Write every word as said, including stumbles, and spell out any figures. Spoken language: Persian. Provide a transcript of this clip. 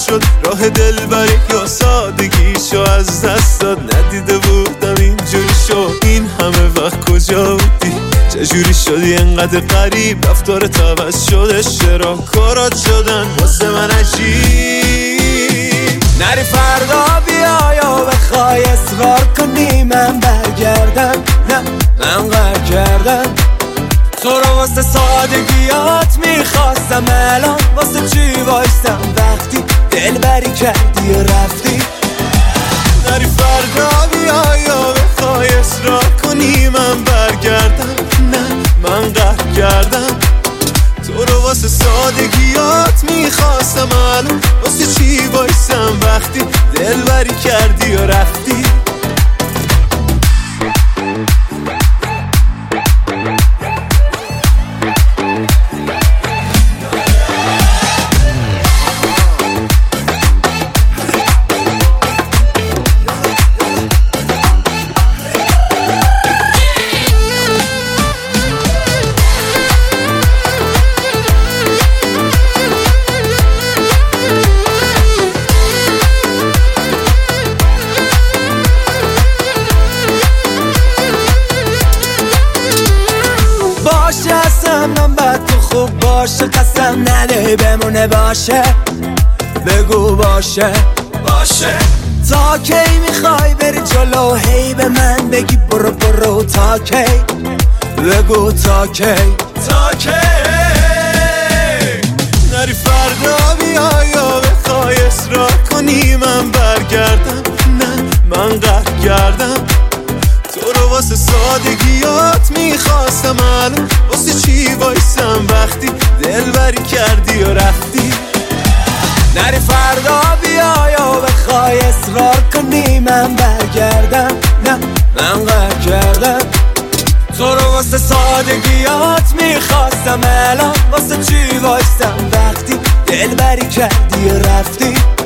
شد راه دلبری یا سادگیشو از دست داد. ندیده بودم اینجوری شد این همه وقت کجا بودی؟ چجوری شدی انقدر غریب؟ رفتارت عوض شده چرا کارات شدن واسه من عجیب؟ نری فردا بیا یا بخوای اصرار کنی من برگردم، نه من قهر کردم تو رو واسه سادگیات میخواستم، الان واسه چی وایستم وقتی دلبری کردی و رفتی؟ نری فردا بیا یا بخوای اصرار کنی من برگردم، نه من قهر کردم تو رو واسه سادگیات میخواستم، الان واسه چی وایستم وقتی دلبری کردی و رفتی؟ من بد تو خوب باشه قسم نده بمونه باشه، بگو باشه باشه. تا کی میخوای بری جلو هی به من بگی برو برو؟ تا کی بگو تا کی تا کی؟ نری فردا بیا یا بخوای اصرار کنی من برگردم، نه من قهر کردم تو رو واسه سادگیات میخواستم، الان واسه چی وایستم وقتی دلبری کردی و رفتی؟ نری فردا بیا یا بخوای اصرار کنی من برگردم، نه من قهر کردم تو رو واسه سادگیات میخواستم، الان واسه چی وایستم وقتی دلبری کردی و رفتی؟